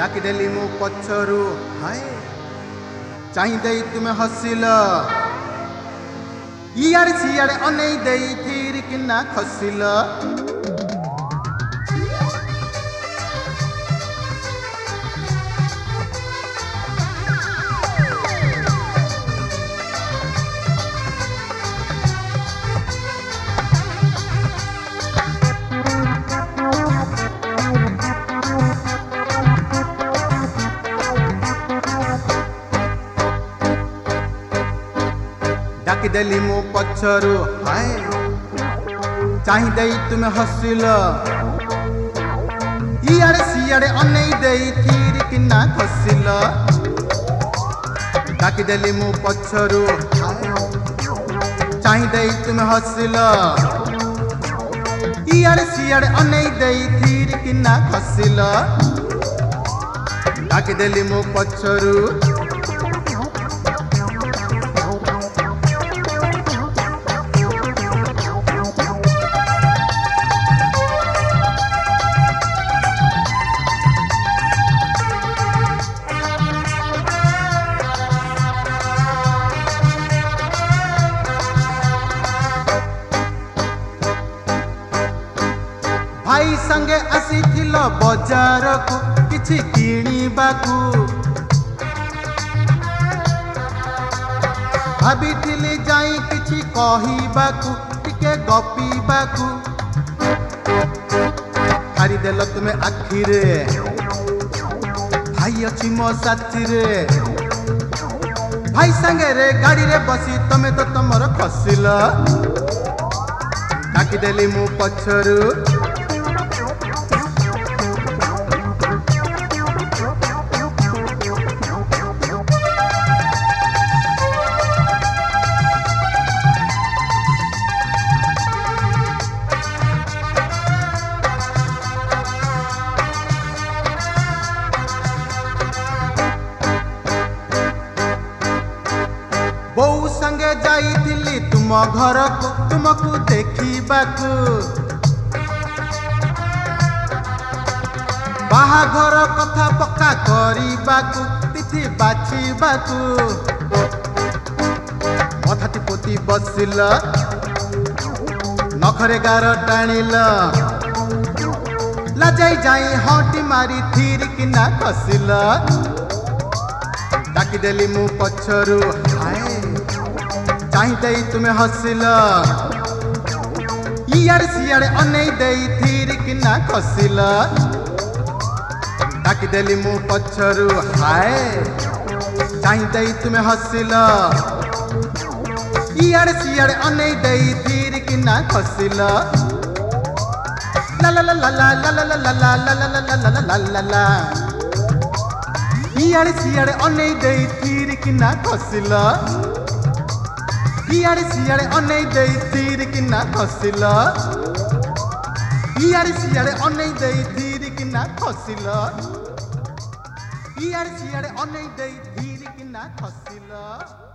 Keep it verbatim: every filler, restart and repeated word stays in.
डाकिदेली मु पछरु हाय चाहि देई तुमे हसिल इयारे सियारे अनै देई थीर किना खसिल डाकिदेली मु पछरु हाय चाहि देई तुमे हसिल इयारे सियारे अनै देई थीर किना खसिल डाकिदेली मु पछरु हाय चाहि देई तुमे हसिल इयारे सियारे अनै देई थीर किना खसिल डाकिदेली मु पछरु भाई संगे आसी थिलो बाजार को किछि किणीबाकू भाभी थिली जाई किछि कहिबाकू टिके गपीबाकू हारी देल तुमे आखी रे भाई अछि मो साथी रे भाई संगे रे गाड़ी रे बसी तमे तो तमर खसिल डाकिदेली मु पछरु बहु संगे जाई थिली तुम घर को तुमको देखिबाकू बाहाघर कथा पक्का करिबाकू तिथि बाछिबाकू मथाटी पोती बसिल नखरे गार टाणिल लाजाई जाई हटी मारी थीर किना खसिल डाकिदेली मु पछरु हाय चाहि देई तुमे हसिल इयारे सियारे अनै देई थीर किना खसिल डाकिदेली मु पछरु हाय चाहि देई तुमे हसिल इयारे सियारे अनै देई थीर किना खसिल ला ला ला ला ला ला ला ला ला ला ला ला ला ला इयारे सियारे अनै देई थीर किना खसिल इयारे सियारे अनै देई थीर किना खसिल इयारे सियारे अनै देई थीर किना खसिल इयारे सियारे अनै देई थीर किना खसिल।